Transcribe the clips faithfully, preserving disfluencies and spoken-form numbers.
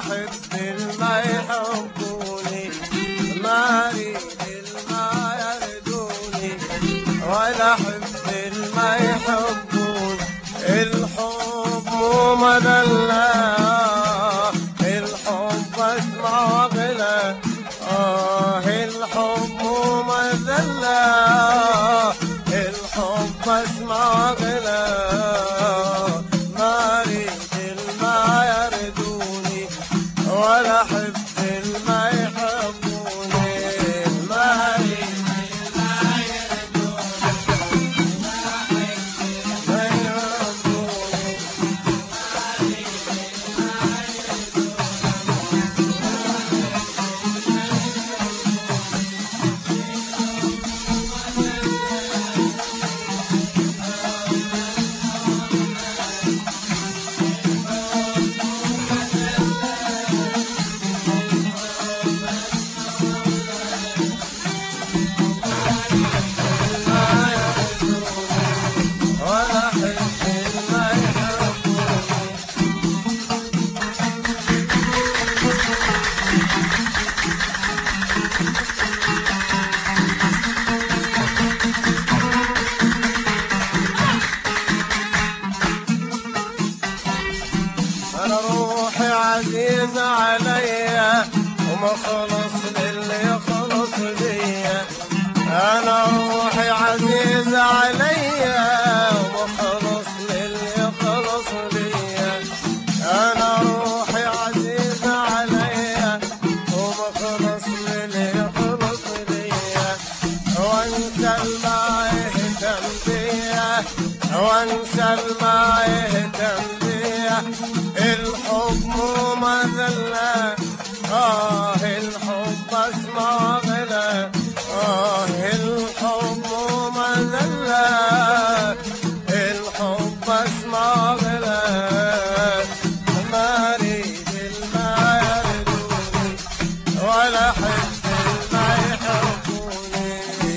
أحب الما يحبوني، ما أريد الما يردوني، ولا أحب الما يحبوني. الحب مو مذلة، الحب اسمع وغلا، آه الحب مو مذلة، الحب اسمع وغلا. ما أريد الما يردوني، ولا أحب الما يحبوني، ما أريد الما يردوني، ولا أحب الما يحبوني. أنا روحي عزيزة عليا ومخلص للي يخلص ليا، أنا روحي عزيزة عليا ومخلص للي يخلص ليا، أنا روحي عزيزة عليا ومخلص للي يخلص ليا. وانسى الما يهتم بيا، وانسى الما يهتم بيا. الحب مو مذلة، آه الحب اسمع غلا، آه الحب مو مذلة، الحب اسمع غلا. ما أريد الما يردوني، ولا أحب الما يحبوني.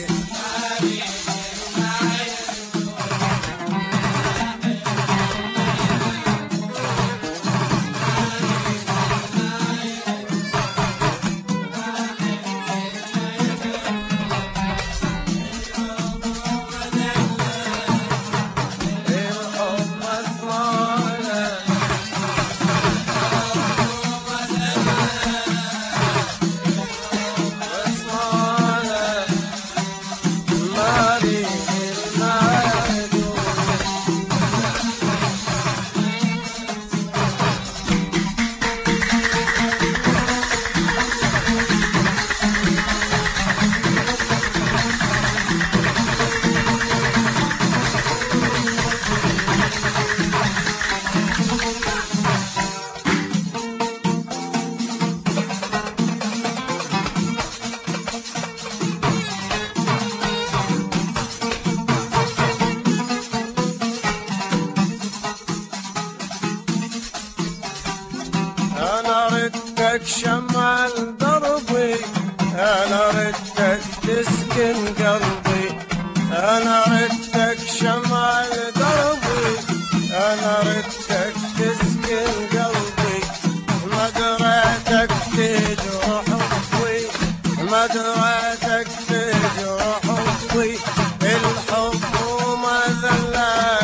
أنا ردك شمع دربي، أنا ردك تسكن قلبي، أنا ردك شمع دربي، أنا ردك تسكن قلبي. مدرعتك تجرح حبي، مدرعتك تجرح حبي. الحب مو مذلة،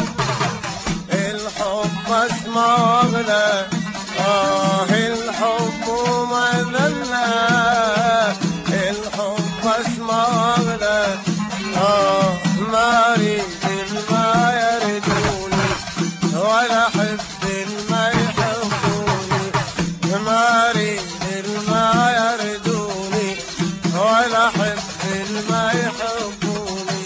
الحب اسمع واغلى، آه الحب مو مذلة، الحب اسمع واغلى. آه ما أريد الما يردوني، ولا أحب الما يحبوني، ما أريد الما يردوني، ولا أحب الما يحبوني.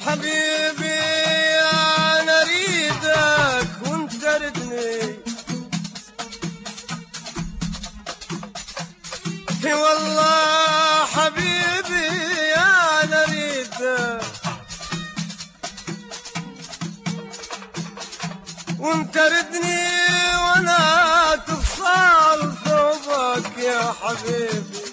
حبيبي أنا أريدك وأنت ردني، اي والله حبيبي أنا أريدك وأنت ردني وأنا تفصل ثوبك يا حبيبي.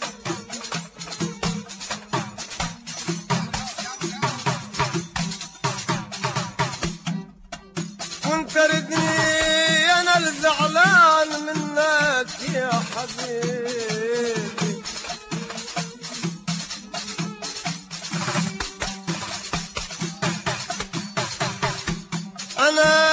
وانت ردني انا الزعلان منك يا حبيبي. انا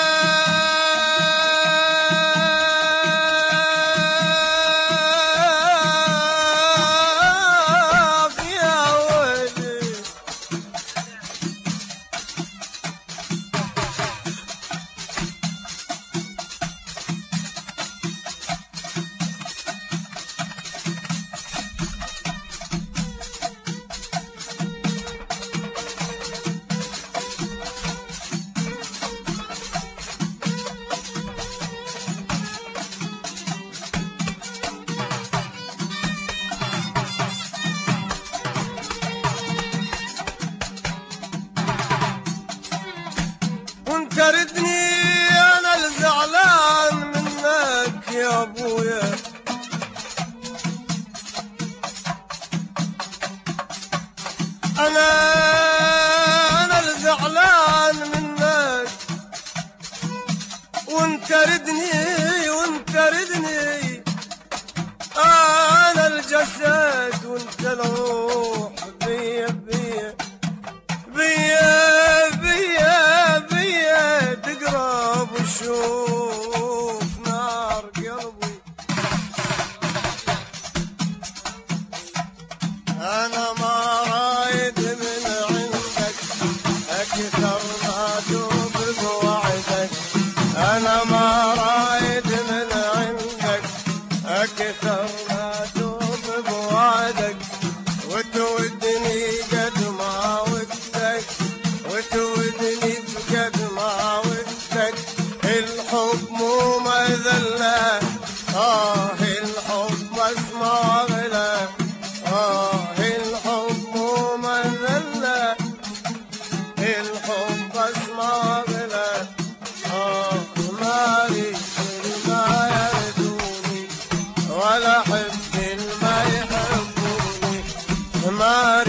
وانت ردني انا الزعلان منك يا ابويا. انا انا الزعلان منك وانت ردني وانت ردني انا الجسد وانت الروح. بيا بيا بيا بيا بيا تقرب وشوف نار قلبي. انا ما رايد من عندك اكثر ما دوب بوعدك. انا ما رايد من عندك اكثر ما دوب بوعدك. وتودني قد ما ودك وتودني قد ما ودك. الحب مو مذلة آه الحب بس ما غلا. آه الحب مو مذلة الحب بس ما غلا. آه ما أريد ما يردوني ولا أحب ما يحبوني. ما